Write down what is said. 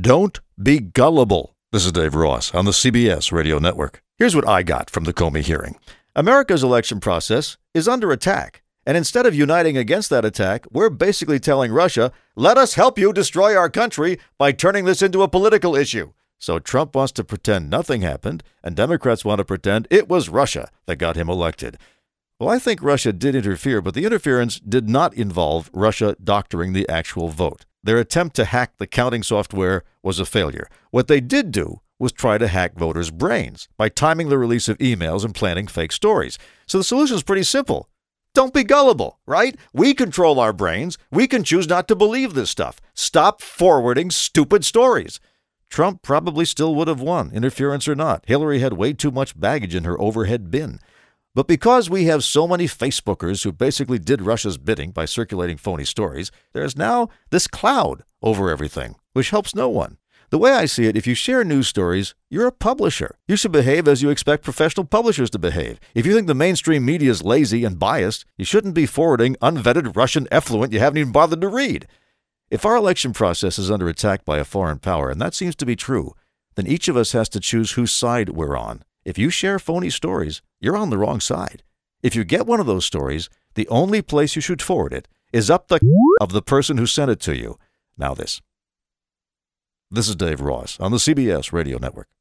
Don't be gullible. This is Dave Ross on the CBS Radio Network. Here's what I got from the Comey hearing. America's election process is under attack. And instead of uniting against that attack, we're basically telling Russia, let us help you destroy our country by turning this into a political issue. So Trump wants to pretend nothing happened, and Democrats want to pretend it was Russia that got him elected. Well, I think Russia did interfere, but the interference did not involve Russia doctoring the actual vote. Their attempt to hack the counting software was a failure. What they did do was try to hack voters' brains by timing the release of emails and planting fake stories. So the solution is pretty simple. Don't be gullible, right? We control our brains. We can choose not to believe this stuff. Stop forwarding stupid stories. Trump probably still would have won, interference or not. Hillary had way too much baggage in her overhead bin. But because we have so many Facebookers who basically did Russia's bidding by circulating phony stories, there's now this cloud over everything, which helps no one. The way I see it, if you share news stories, you're a publisher. You should behave as you expect professional publishers to behave. If you think the mainstream media is lazy and biased, you shouldn't be forwarding unvetted Russian effluent you haven't even bothered to read. If our election process is under attack by a foreign power, and that seems to be true, then each of us has to choose whose side we're on. If you share phony stories, you're on the wrong side. If you get one of those stories, the only place you should forward it is up the of the person who sent it to you. Now this. This is Dave Ross on the CBS Radio Network.